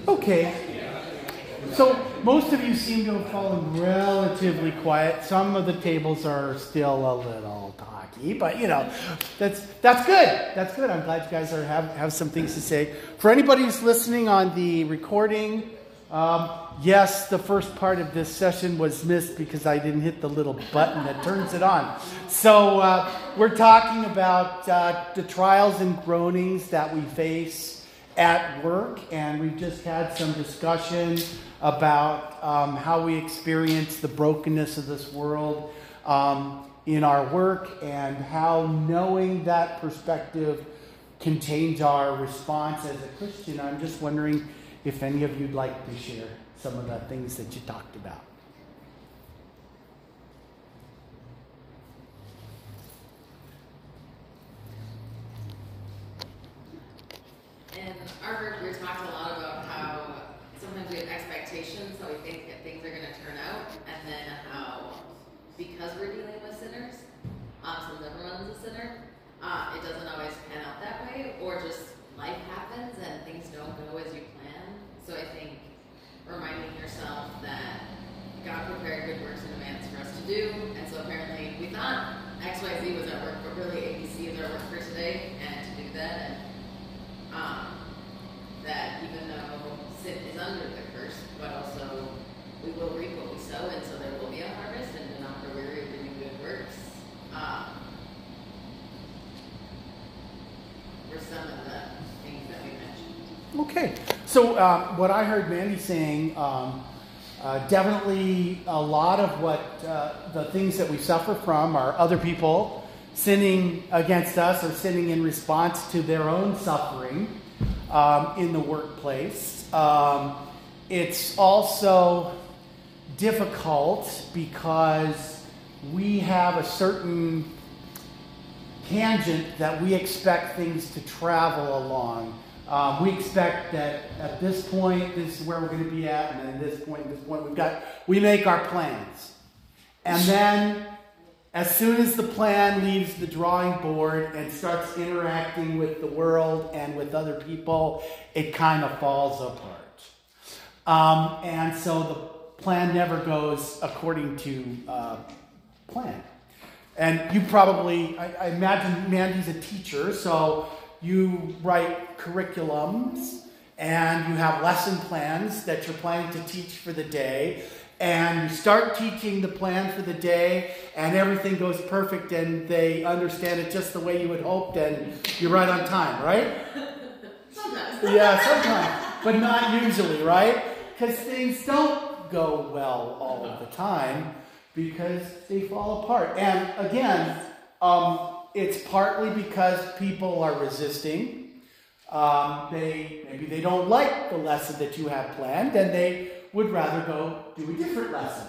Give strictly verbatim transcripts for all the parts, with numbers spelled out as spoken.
Okay. So most of you seem to have fallen relatively quiet. Some of the tables are still a little talky, but you know, that's that's good. That's good. I'm glad you guys are have have some things to say. For anybody who's listening on the recording, um, yes, the first part of this session was missed because I didn't hit the little button that turns it on. So uh, we're talking about uh, the trials and groanings that we face at work, and we've just had some discussion about um, how we experience the brokenness of this world um, in our work, and how knowing that perspective can change our response as a Christian. I'm just wondering if any of you'd like to share some of the things that you talked about. In our group, we talked a lot about how sometimes we have expectations, so we think that things are going to turn out, and then how, because we're dealing with sinners, um, since everyone's a sinner, uh, it doesn't always pan out that way, or just life happens and things don't go as you plan. So I think reminding yourself that God prepared good works in advance for us to do, and so apparently we thought X Y Z was our work, but really A B C is our work for today, and to do that, and Um, that even though sin is under the curse, but also we will reap what we sow, and so there will be a harvest, and do not grow weary of doing good works. Um, were some of the things that we mentioned. Okay, so uh, what I heard Mandy saying, um, uh, definitely a lot of what uh, the things that we suffer from are other people sinning against us or sinning in response to their own suffering um, in the workplace. Um, it's also difficult because we have a certain tangent that we expect things to travel along. Um, we expect that at this point, this is where we're going to be at, and then at this point, this point, we've got, we make our plans. And then as soon as the plan leaves the drawing board and starts interacting with the world and with other people, it kind of falls apart. Um, and so the plan never goes according to uh, plan. And you probably, I, I imagine Mandy's a teacher, so you write curriculums and you have lesson plans that you're planning to teach for the day. And you start teaching the plan for the day, and everything goes perfect, and they understand it just the way you had hoped, and you're right on time, right? Sometimes. Yeah, sometimes, but not usually, right? Because things don't go well all of the time, because they fall apart. And again, um, it's partly because people are resisting. Um, they maybe they don't like the lesson that you have planned, and they would rather go do a different lesson.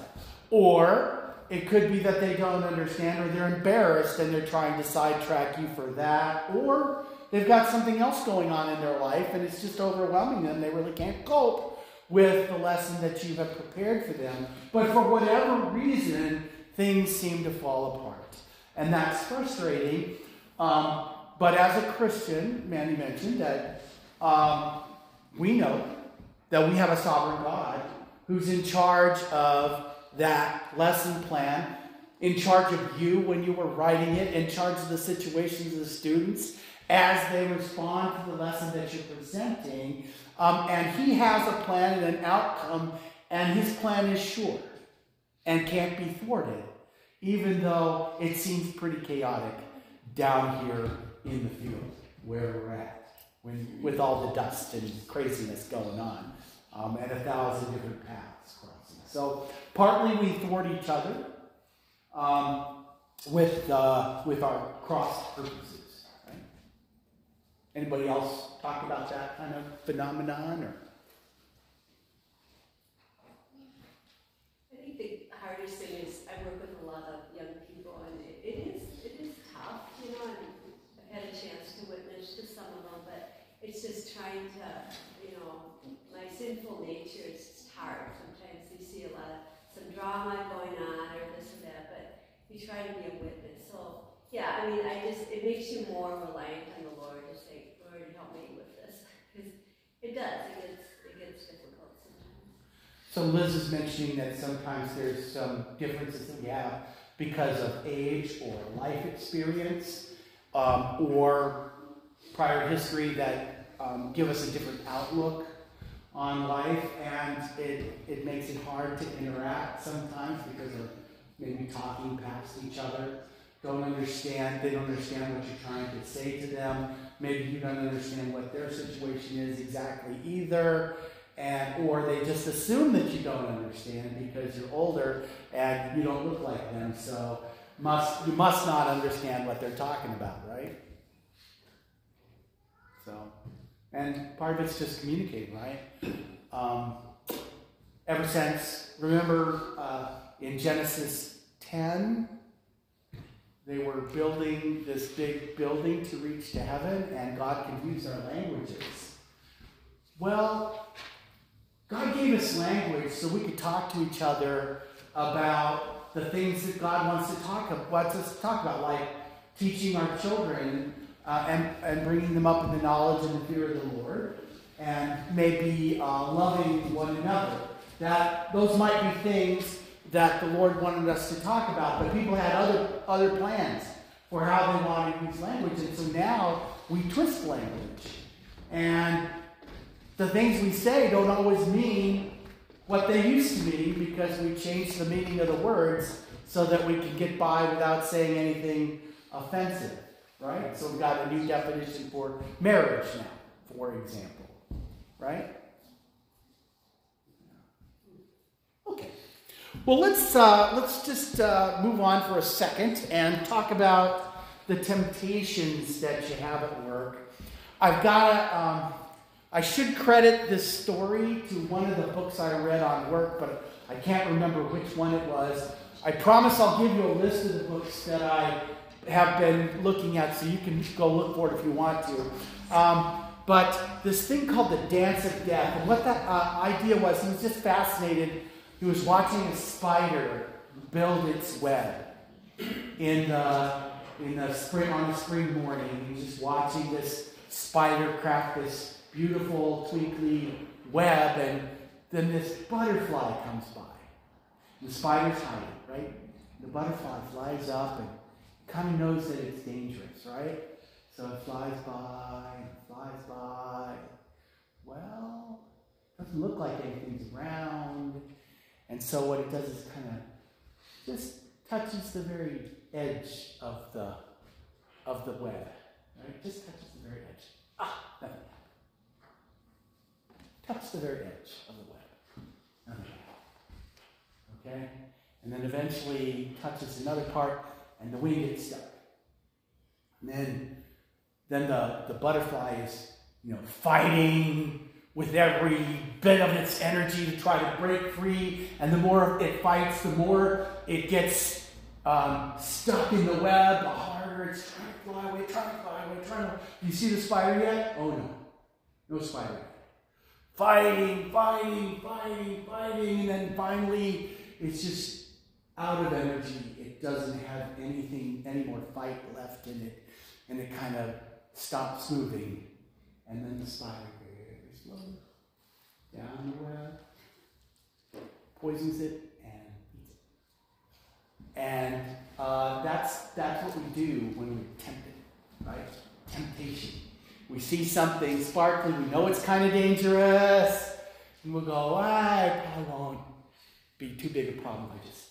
Or it could be that they don't understand, or they're embarrassed and they're trying to sidetrack you for that. Or they've got something else going on in their life and it's just overwhelming them. They really can't cope with the lesson that you have prepared for them. But for whatever reason, things seem to fall apart. And that's frustrating. Um, but as a Christian, Mandy mentioned that um, we know that we have a sovereign God who's in charge of that lesson plan, in charge of you when you were writing it, in charge of the situations of the students as they respond to the lesson that you're presenting. Um, and he has a plan and an outcome, and his plan is sure and can't be thwarted, even though it seems pretty chaotic down here in the field where we're at, when, with all the dust and craziness going on. Um, and a thousand different paths crossing. So partly we thwart each other um, with uh, with our crossed purposes. Right? Anybody else talk about that kind of phenomenon? Or I think the hardest thing is I work with a lot of young people, and it, it is it is tough, you know. And I've had a chance to witness to some of them, but it's just trying to, you know. My sinful nature is just hard. Sometimes you see a lot of some drama going on or this or that, but you try to be a witness. So yeah, I mean, I just it makes you more reliant on the Lord to say, Lord, help me with this, because it does. It gets it gets So Liz is mentioning that sometimes there's some differences that we have because of age or life experience um, or prior history that um, give us a different outlook on life, and it, it makes it hard to interact sometimes because of maybe talking past each other. Don't understand, they don't understand what you're trying to say to them. Maybe you don't understand what their situation is exactly either. And or they just assume that you don't understand because you're older and you don't look like them. So must you must not understand what they're talking about, right? So, and part of it's just communicating, right? Um, ever since, remember uh, in Genesis ten, they were building this big building to reach to heaven, and God confused our languages. Well, God gave us language so we could talk to each other about the things that God wants to talk about, wants us to talk about, like teaching our children uh, and, and bringing them up in the knowledge and the fear of the Lord, and maybe uh, loving one another. That those might be things that the Lord wanted us to talk about, but people had other other plans for how they wanted to use language, and so now we twist language. And the things we say don't always mean what they used to mean because we changed the meaning of the words so that we can get by without saying anything offensive, right? So we've got a new definition for marriage now, for example, right? Okay. Well, let's uh, let's just uh, move on for a second and talk about the temptations that you have at work. I've got a... Um, I should credit this story to one of the books I read on work, but I can't remember which one it was. I promise I'll give you a list of the books that I have been looking at, so you can go look for it if you want to. Um, but this thing called The Dance of Death, and what that uh, idea was, he was just fascinated. He was watching a spider build its web in the, in the spring, on a spring morning. He was just watching this spider craft this beautiful, twinkly web, and then this butterfly comes by. The spider's hiding, right? The butterfly flies up and kind of knows that it's dangerous, right? So it flies by, flies by. Well, doesn't look like anything's around. And so what it does is kind of just touches the very edge of the of the web, right? Just touches the very edge. Ah, nothing. Touch the very edge of the web. Nothing. Okay? And then eventually touches another part, and the wing gets stuck. And then, then the, the butterfly is, you know, fighting with every bit of its energy to try to break free. And the more it fights, the more it gets um, stuck in the web, the harder it's trying to fly away, trying to fly away, trying to... Do you see the spider yet? Oh, no. No spider yet. Fighting, fighting, fighting, fighting, and then finally it's just out of energy. It doesn't have anything, any more fight left in it, and it kind of stops moving. And then the spider very slowly down the web, poisons it, and eats it. And uh, that's that's what we do when we're tempted, right? Temptation. We see something sparkly, we know it's kind of dangerous, and we'll go, ah, it probably won't be too big a problem. I just,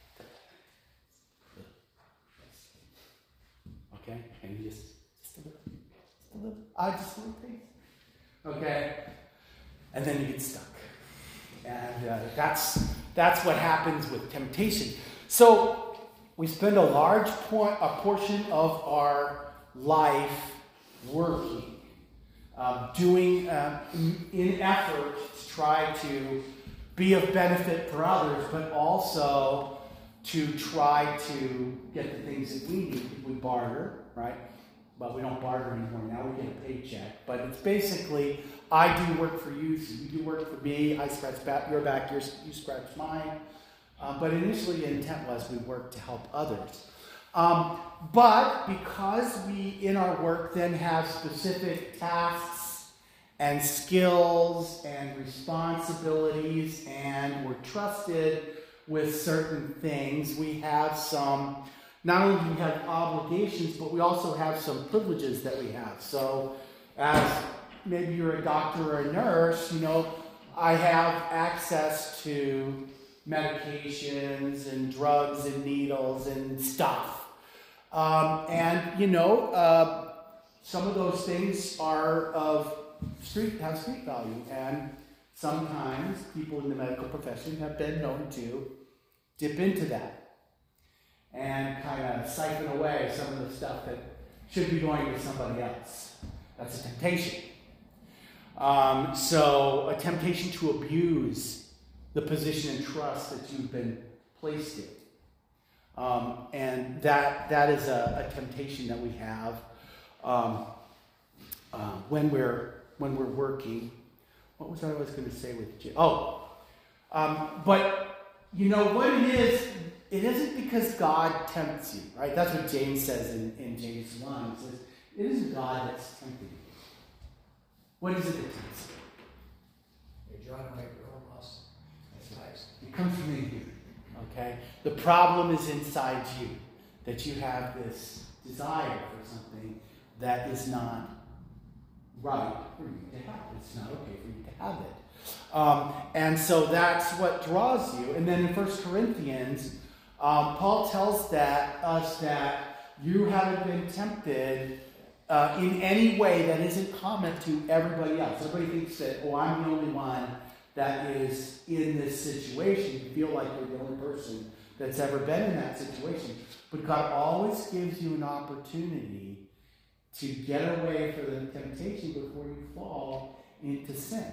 okay, and you just, just a little, just a little, I just a little taste, okay, and then you get stuck, and uh, that's that's what happens with temptation. So we spend a large point, a portion of our life working. Um, doing um, in effort to try to be of benefit for others, but also to try to get the things that we need. We barter, right? But we don't barter anymore. Now we get a paycheck. But it's basically, I do work for you, so you do work for me. I scratch back your back, you scratch mine. Uh, but initially the intent was we work to help others. Um, but because we, in our work, then have specific tasks and skills and responsibilities, and we're trusted with certain things. We have some, not only do we have obligations, but we also have some privileges that we have. So as maybe you're a doctor or a nurse, you know, I have access to medications and drugs and needles and stuff. Um, and, you know, uh, some of those things are of street, have street value. And sometimes people in the medical profession have been known to dip into that and kind of siphon away some of the stuff that should be going to somebody else. That's a temptation. Um, so a temptation to abuse the position and trust that you've been placed in. Um, and that that is a, a temptation that we have um, uh, when we're when we're working. What was I was going to say with Jim? Oh, um, but you know what it is? It isn't because God tempts you, right? That's what James says in, in James one. He says, it isn't God that's tempting you. What is it that tempts you? You're drawing away your own lust. That's nice. It comes from in here, okay? The problem is inside you, that you have this desire for something that is not right for you to have. It's not okay for you to have it. Um, and so that's what draws you. And then in First Corinthians, um, Paul tells that us that you haven't been tempted uh, in any way that isn't common to everybody else. Everybody thinks that, oh, I'm the only one that is in this situation. You feel like you're the only person that's ever been in that situation. But God always gives you an opportunity to get away from the temptation before you fall into sin.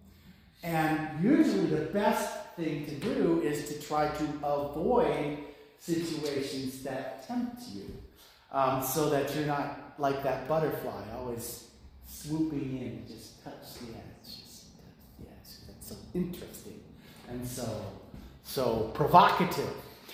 And usually the best thing to do is to try to avoid situations that tempt you, um, so that you're not like that butterfly, always swooping in, just touch the edge, just touch the edge. That's so interesting and so so provocative.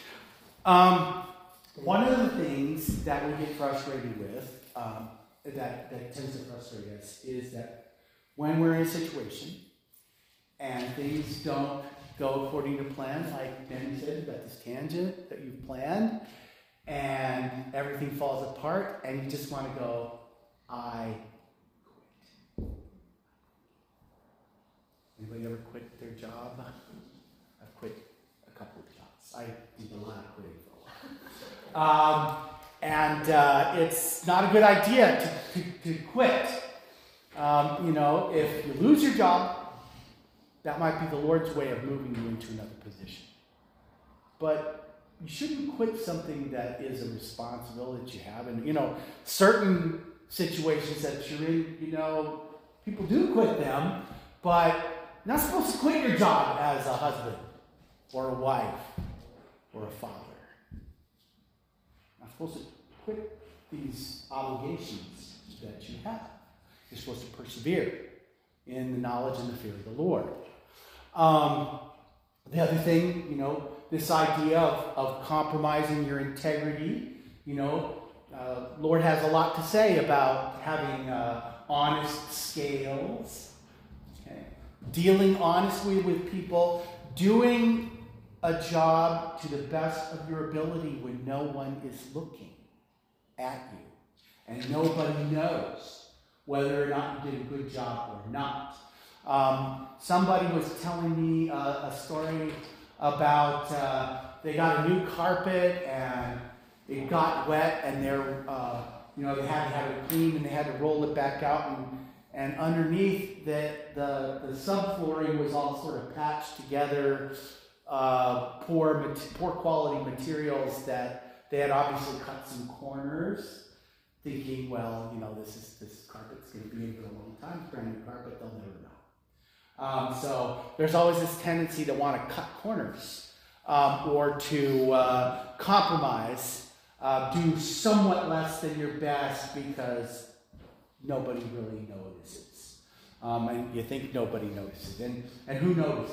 Um, one of the things that we get frustrated with, um, that, that tends to frustrate us, is that when we're in a situation and things don't go according to plan, like Ben said, about this tangent that you've planned, and everything falls apart, and you just want to go, I quit. Anybody ever quit their job? I've quit a couple of jobs. I did a lot of quitting for a while. Um, and uh, it's not a good idea to, to, to quit. Um, you know, if you lose your job, that might be the Lord's way of moving you into another position. But you shouldn't quit something that is a responsibility that you have. And, you know, certain situations that you're in, you know, people do quit them, but you're not supposed to quit your job as a husband or a wife or a father. You're not supposed to quit these obligations that you have. You're supposed to persevere in the knowledge and the fear of the Lord. Um, the other thing, you know, this idea of, of compromising your integrity, you know, uh, Lord has a lot to say about having uh, honest scales, okay? Dealing honestly with people, doing a job to the best of your ability when no one is looking at you and nobody knows whether or not you did a good job or not. Um, somebody was telling me uh, a story about uh, they got a new carpet and it got wet and they're, uh, you know, they had to have it cleaned and they had to roll it back out, and, and underneath the, the, the subflooring was all sort of patched together, uh, poor, poor quality materials that they had obviously cut some corners, thinking, well, you know, this is this carpet's going to be in for a long time, it's brand new carpet, they'll never know. Um, so there's always this tendency to want to cut corners um, or to uh, compromise, uh, do somewhat less than your best because nobody really notices. Um, and you think nobody notices. And, and who notices?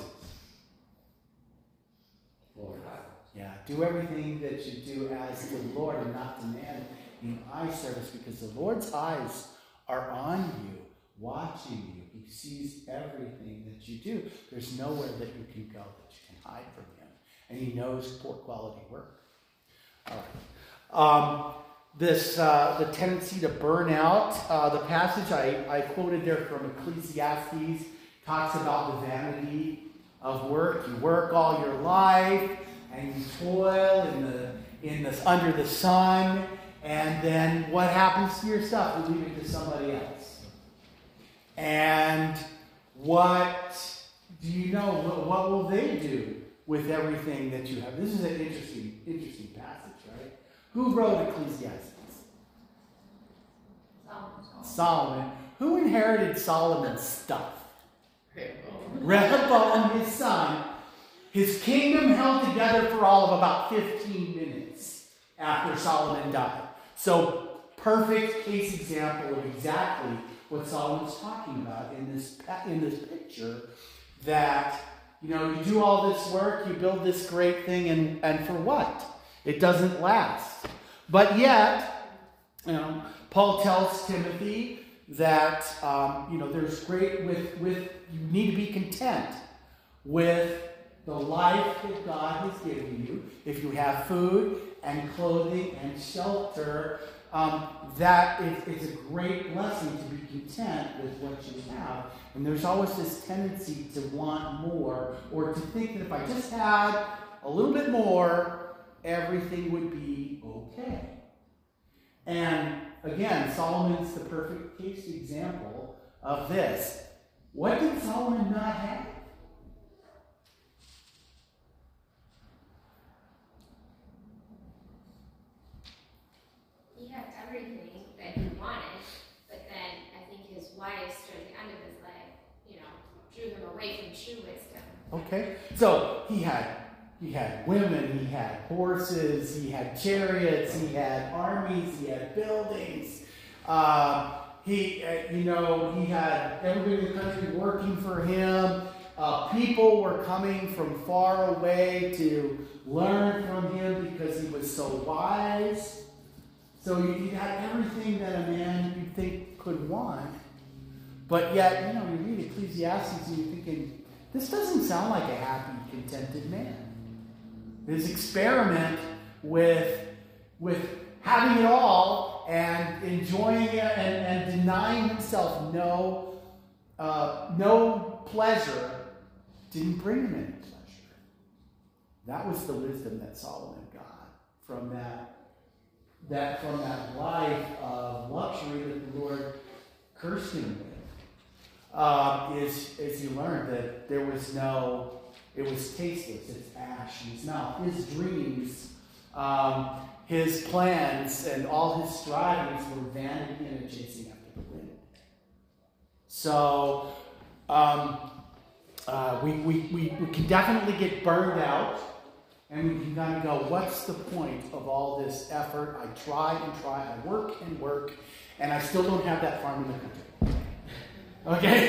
Lord. Yeah, do everything that you do as the Lord and not to man in eye service, because the Lord's eyes are on you watching you. He sees everything that you do. There's nowhere that you can go that you can hide from him. And he knows poor quality work. All right. Um, this, uh, the tendency to burn out. Uh, the passage I, I quoted there from Ecclesiastes talks about the vanity of work. You work all your life, and you toil in the in the under the sun, and then what happens to your stuff? You leave it to somebody else. And what do you know? What, what will they do with everything that you have? This is an interesting, interesting passage, right? Who wrote Ecclesiastes? Solomon. Solomon. Who inherited Solomon's stuff? Rehoboam. Rehoboam, his son. His kingdom held together for all of about fifteen minutes after Solomon died. So, perfect case example of exactly what Solomon's talking about in this in this picture. That, you know, you do all this work, you build this great thing, and, and for what? It doesn't last. But yet, you know, Paul tells Timothy that, um, you know, there's great, with, with, you need to be content with the life that God has given you. If you have food and clothing and shelter, um, that is, it's a great blessing to be content with what you have. And there's always this tendency to want more, or to think that if I just had a little bit more, everything would be okay. And again, Solomon's the perfect case example of this. What did Solomon not have? He had everything that he wanted, but then I think his wives, toward the end of his life, you know, drew him away from true wisdom. Okay, so he had he had women, he had horses, he had chariots, he had armies, he had buildings. Uh, he, uh, you know, he had everybody in the country working for him. Uh, people were coming from far away to learn from him because he was so wise. So he had everything that a man you'd think could want. But yet, you know, you read Ecclesiastes and you're thinking, this doesn't sound like a happy, contented man. His experiment with, with having it all and enjoying it and, and denying himself no, uh, no pleasure didn't bring him any pleasure. That was the wisdom that Solomon got from that, that from that life of luxury that the Lord cursed him with. Um, is, is he learned that there was no, it was tasteless, it's ash in his mouth. His dreams, um, his plans, and all his strivings were vanity and a chasing after the wind. So, um, uh, we, we, we, we can definitely get burned out, and we can kind of go, what's the point of all this effort? I try and try, I work and work, and I still don't have that farm in the country. Okay?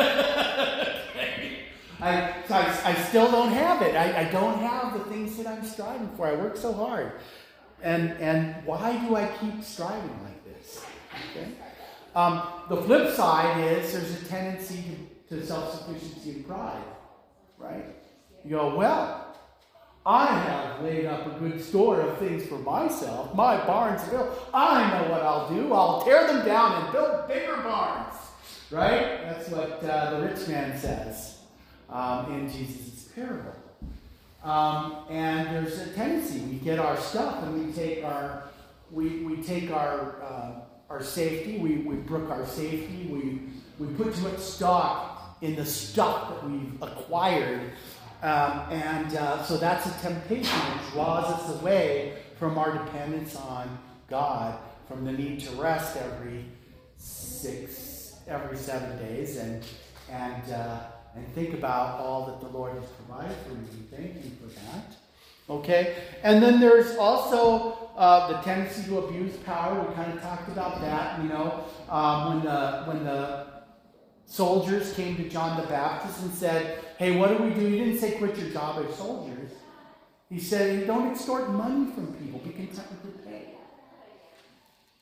okay. I, so I, I still don't have it. I, I don't have the things that I'm striving for. I work so hard. And, and why do I keep striving like this? Okay? Um, the flip side is there's a tendency to, to self-sufficiency and pride. Right? You go, well, I have laid up a good store of things for myself. My barns are built. I know what I'll do. I'll tear them down and build bigger barns. Right? That's what uh, the rich man says um, in Jesus' parable. Um, and there's a tendency. We get our stuff and we take our we, we take our uh, our safety. We, we brook our safety. We we put too much stock in the stuff that we've acquired. Um, and uh, so that's a temptation that draws us away from our dependence on God, from the need to rest every six, every seven days, and and uh, and think about all that the Lord has provided for you. Thank you for that. Okay, and then there's also uh, the tendency to abuse power. We kind of talked about that. You know, um, when the when the soldiers came to John the Baptist and said, hey, what do we do? He didn't say quit your job as soldiers. He said, don't extort money from people. Be content with your pay.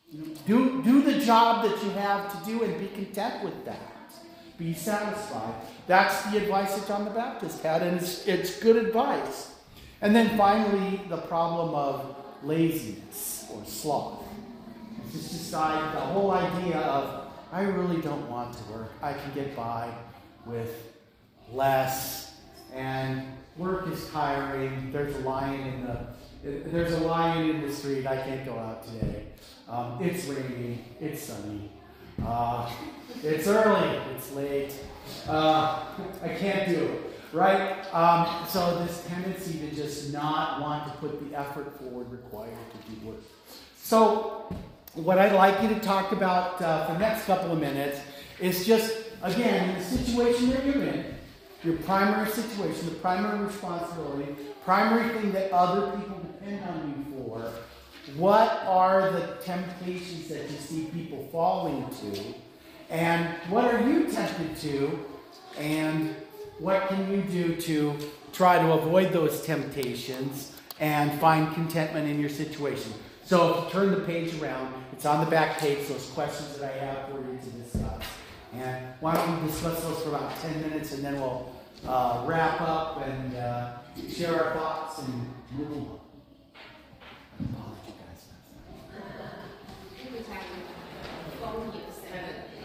You know, do, do the job that you have to do and be content with that. Be satisfied. That's the advice that John the Baptist had, and it's, it's good advice. And then finally, the problem of laziness or sloth. Just decide the whole idea of, I really don't want to work. I can get by with less, and work is tiring. There's a lion in the there's a lion in the street. I can't go out today. Um, it's raining. It's sunny. Uh, it's early. It's late. Uh, I can't do it. Right? Um, so this tendency to just not want to put the effort forward required to do work. So what I'd like you to talk about uh, for the next couple of minutes is just, again, the situation that you're in, your primary situation, the primary responsibility, primary thing that other people depend on you for. What are the temptations that you see people fall into? And what are you tempted to? And what can you do to try to avoid those temptations and find contentment in your situation? So if you turn the page around, it's on the back page, those questions that I have for you to discuss. And why don't we discuss those for about ten minutes, and then we'll uh, wrap up and uh, share our thoughts and move along. I apologize, We were talking about phone use and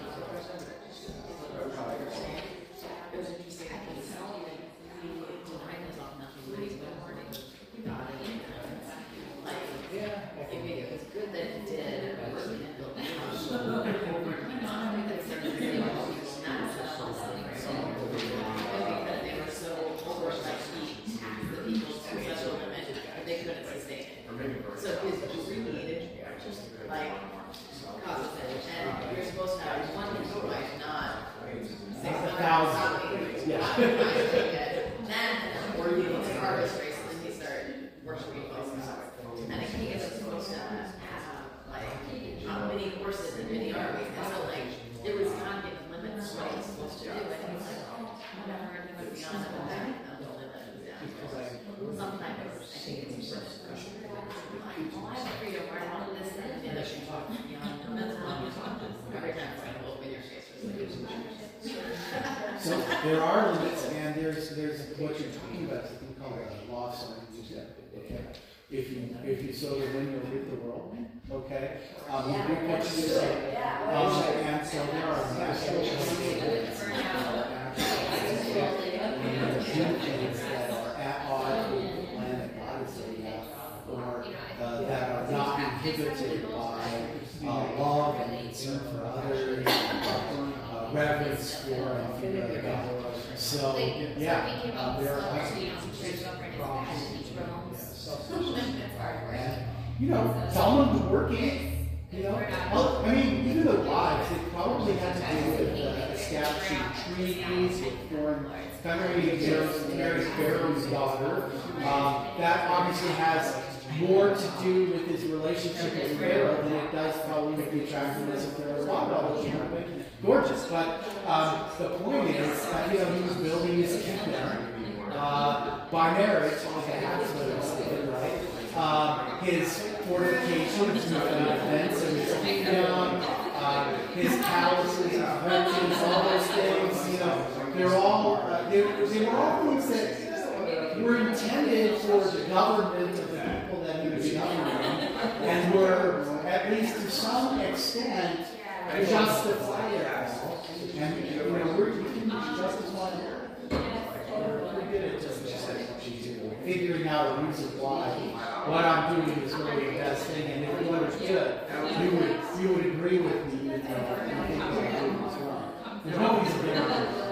It was interesting. I can tell you that we behind us on nothing really good morning. Like, I mean, it was good that it did. It was in the because they were so over like he taxed the people to such a limit that they couldn't sustain it. So his greed like causes it. And you're supposed to have one wife, not six hundred thousand. Yeah. Then, or you go to harvest race and then you start worshiping false gods. And a king is supposed to have like how many horses and many armies. And so like it was God giving limits to what he was supposed to do. And he was like, oh, whatever, and he went beyond it and back and the limit was down. Sometimes I think it's just like, well, I'm free to learn all of this and the other should talk beyond the limits. Every time it's like, well, open your face. So there are limits, and there's there's what you're talking about is a thing called a law of science. Okay, if you if you sow the wind, you'll reap the world. Okay, um, you reap what you sow. Um, and so there are natural limits that are at odds with the plan that God has laid out, or uh, that are not inhibited by uh, love and concern for others. Uh, reverence for and fear of God. So, yeah, uh, there are lots of and, you know, someone working, you know, well, I mean, even the wives, it probably had to do with uh, establishing treaties with foreign countries. Mary Pharaoh's daughter. Um, that obviously has more to do with his relationship with Pharaoh than it does probably with the attractiveness of Pharaoh's daughter, although she might have been gorgeous. But um, the point is that, you know, he was building his kingdom uh, by marriage, like a Habsburgs did, right? Uh, his fortifications, his defense of his kingdom, uh, his palaces, his riches, all those things, you know, they're all, uh, they, they were all things that were intended for the government of the people that he was governing, and were, at least to some extent, justifiable. And, you know, we're, we can justify it. We're good at justifying what we do, figuring out a reason why what I'm doing is really the best thing. And if you understood, you would, you would agree with me that uh, you think what I'm doing is wrong. There's always a bit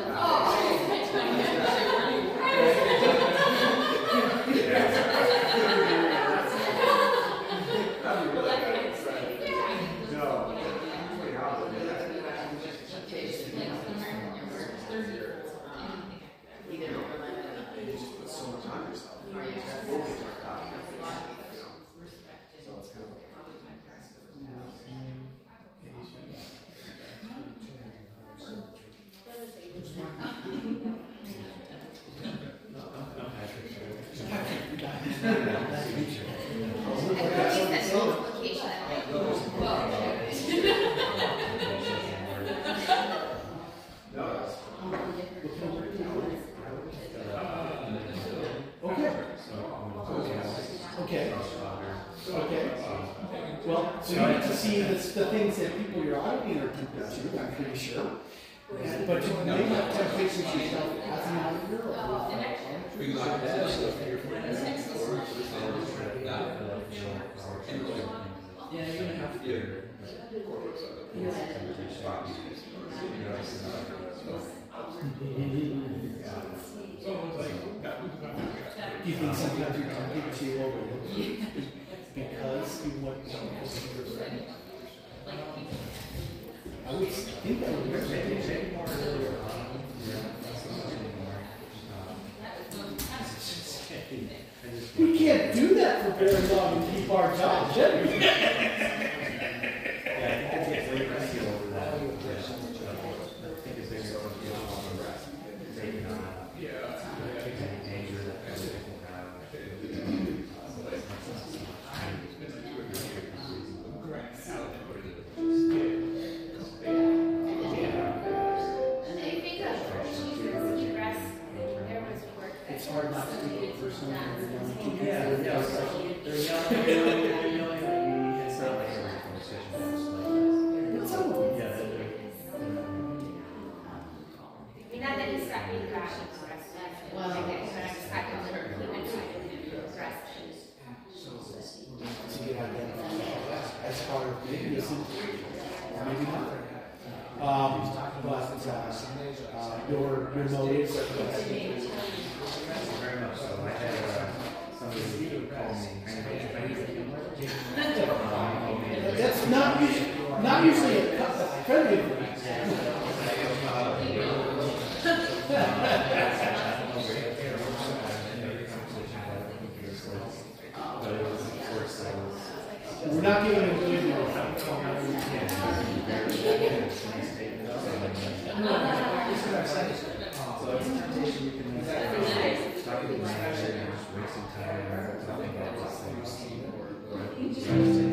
So you get to see the, the things that people you're auditing are tempted to, I'm pretty sure. But you may have temptations yourself as an auditor or Yeah, you're gonna have to. do you think sometimes you're tempted to overlook because you want to be your friend? I would think that would be maybe more earlier on. We can't do that for very long and keep our job, should we? It's hard not to take it personally. Yeah, yeah, they're yelling, they're yelling, they're yelling at me. It's not like every conversation goes like this. Some of them. Yeah, they're, they're, I mean, not that he's got me crashing the rest of it, Well, but I just got him to human side of him the rest. To get identified as part of maybe isn't, or maybe not. Um, but uh, uh, your your motives are Thank you very much. So I had uh, somebody call me. That's not usually not usually a cut friendly thing. We're not giving a good So it's a temptation you can make. Talk to the manager, just wasting time, talking about these things.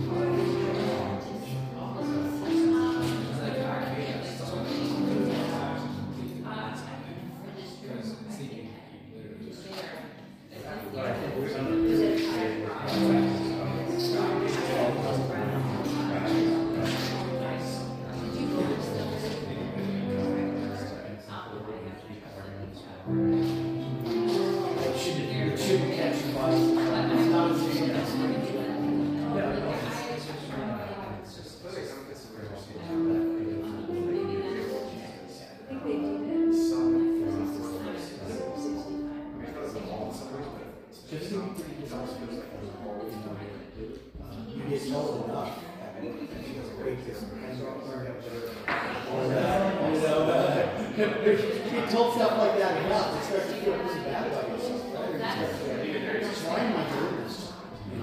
But I think we're some of the It shouldn't, it shouldn't catch your body. It's not a thing that's just to be pretty good. You get told enough. You get told stuff like that enough, it starts to feel really bad about yourself. Just trying my goodness. You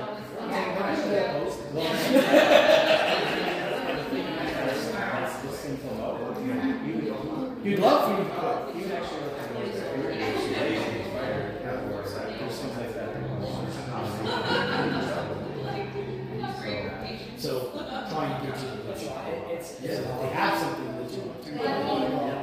know? You'd love for you to quit. You can actually look at those that you're actually fire at war side, there's things like that. So trying to get you to the job. It's, yeah, they have something that you want to do.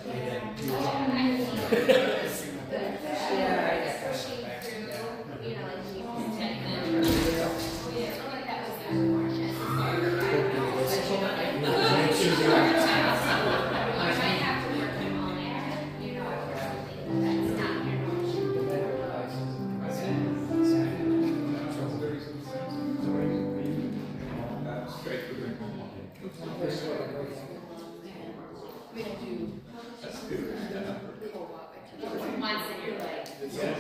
Once in your life.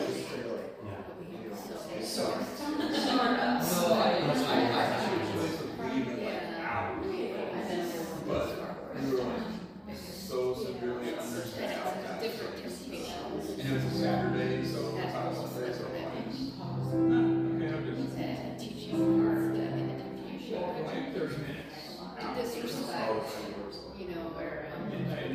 So severely understaffed. And it was a Saturday, so I was Sunday, so I'm okay, I'm just like thirty minutes. You know, where um,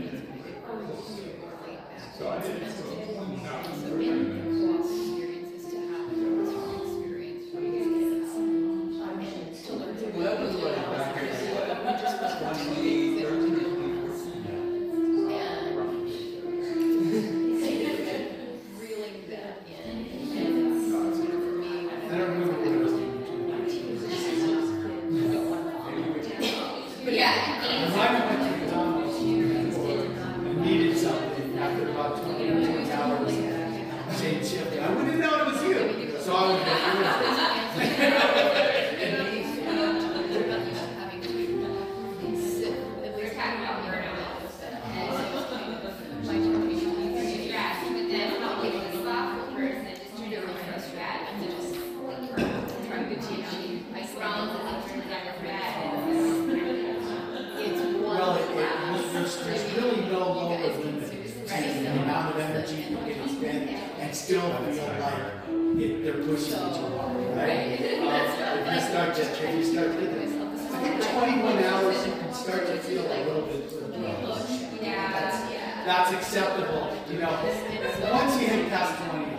So I did it, so now so thirty minutes. experiences to have a strong experience for these kids. And to learn to Well, that was be like else. back in We just was watching things that were doing and reeling that in. And it's, you know, for me, I don't remember what it was. about twenty hours same shift. I wouldn't know it was you. So I would go We're talking about burnout. Stress, but then not like a thoughtful person, just trying to really stress and just like trying to teach. I scroll and then turn it on bed. It's one Well, it, class. it, there's, there's really no lower limit to the amount of energy you can expend and still feel like it, they're pushing you too hard, right? Uh, if you start to, if you start to, I think twenty-one hours you can start to feel a little bit sort of uh, Yeah. that's acceptable, you know. Once you hit past twenty,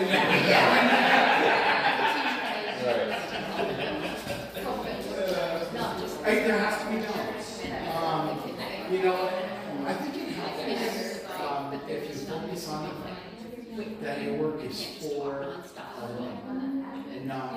I, there has to be balance. Um, you know, I think it helps um, if you focus on that your work is for um, and not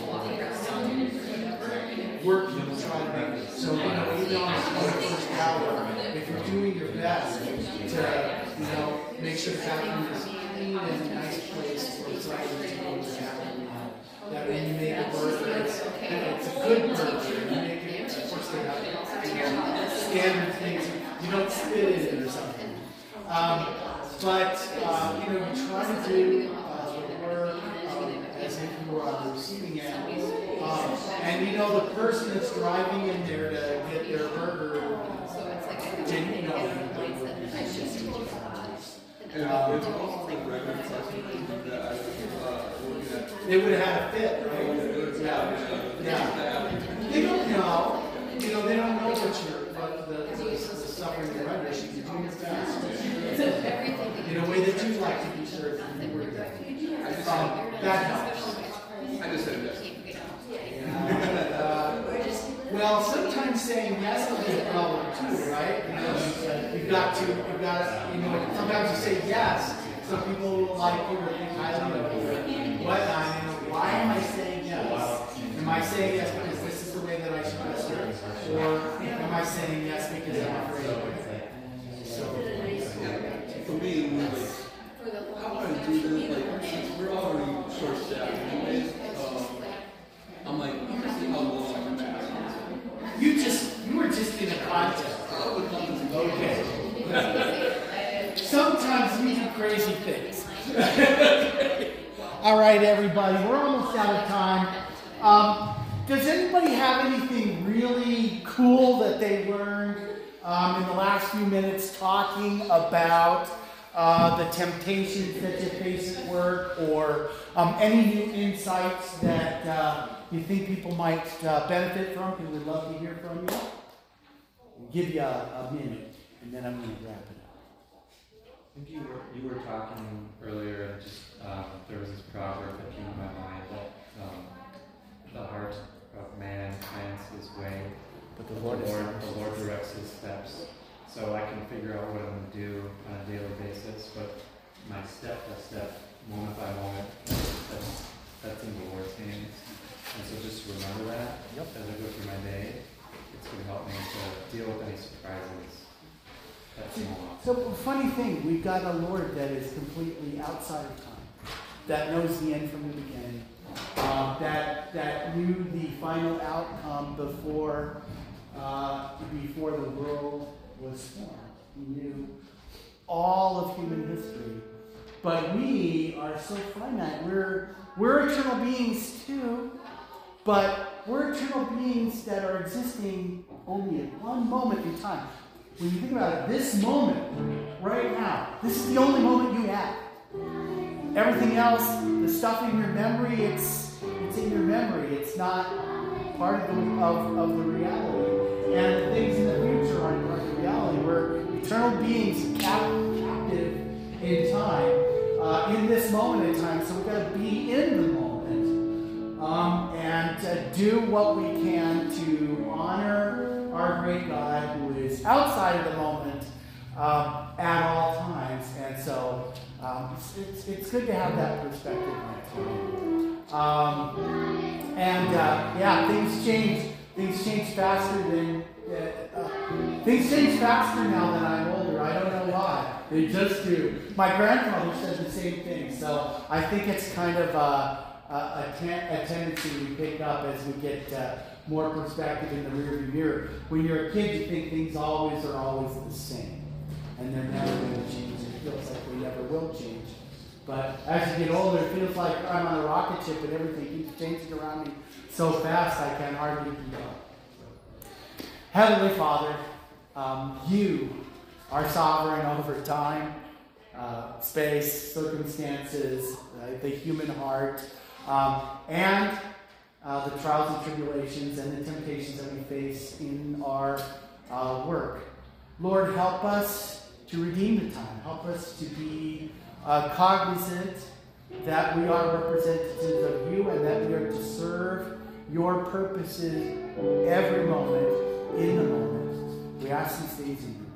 work you try to make. So, you know, even on the first hour, if you're doing your best to, you know, make sure the bathroom is clean and a nice place for somebody to go to the bathroom. That when you make a burger, it's, it's a good burger. You make it, of course, they have you know, standard things. You don't spit in it or something. Um, but, uh, you know, you try to do uh, the work um, as if you were on the receiving end. Um, and, you know, the person that's driving in there to get their burger didn't know anything. And Um, it's also like regular customers that I was uh, looking at. They would have had a fit, right? Yeah. Yeah. They don't know. You know, they don't know what you're, what the, the, the suffering you're under. You do your best. In a way that you like to be served. Um, that helps. I just said that. Uh, well, sometimes saying yes can be a problem too, right? You know, you've got to, you've got, you know, sometimes you say yes, some people will like you or think highly of you or whatnot. You know, why am I saying yes? Am I saying yes because this is the way that I should be served? Or am I saying yes because I'm afraid? So, For me, like, I want to do this, like, since we're already short-staffed anyways, um, I'm like, I'm gonna see how long I can last. you just, you were just in a contest. I would love to go. Okay. Sometimes we do crazy things. All right, everybody, we're almost out of time. Um, does anybody have anything really cool that they learned um, in the last few minutes talking about uh, the temptations that you face at work, or um, any new insights that uh, you think people might uh, benefit from? Because we'd love to hear from you. We'll give you a, a minute, and then I'm going to wrap it up. I think you were, you were talking earlier, and just um, there was this proverb that came to my mind that um, the heart of man plans his way, But the the Lord, Lord, is the Lord directs his steps. So I can figure out what I'm going to do on a daily basis, but my step by step, moment by moment, that's, that's in the Lord's hands. And so just remember that Yep. as I go through my day, it's going to help me to deal with any surprises that come along. So, funny thing, we've got a Lord that is completely outside of time, that knows the end from the beginning, um, that that knew the final outcome before uh, before the world was formed. He knew all of human history, but we are so finite. We're we're eternal beings too, but we're eternal beings that are existing only at one moment in time. When you think about it, this moment, right now, this is the only moment you have. Everything else, the stuff in your memory, it's it's in your memory. It's not part of the, of, of the reality. And the things in the future aren't part of the reality. We're eternal beings captive in time, uh, in this moment in time. So we've got to be in the moment um, and uh, do what we can to honor our great God who is outside of the moment um, at all times. And so um, it's, it's, it's good to have that perspective on it. Um, and uh, yeah, things change. Things change faster than uh, uh, things change faster now that I'm older. I I don't know why. They just do. My grandfather said the same thing. So I think it's kind of a, a, a, ten, a tendency we pick up as we get uh, more perspective in the rearview mirror. When you're a kid, you think things always are always the same. And they're never going to change. It feels like they never will change. But as you get older, it feels like I'm on a rocket ship and everything keeps changing around me so fast I can hardly keep up. Heavenly Father, um, you are sovereign over time, uh, space, circumstances, uh, the human heart, um, and uh, the trials and tribulations and the temptations that we face in our uh, work. Lord, help us to redeem the time. Help us to be uh, cognizant that we are representatives of you and that we are to serve your purposes every moment, in the moment. We ask these things in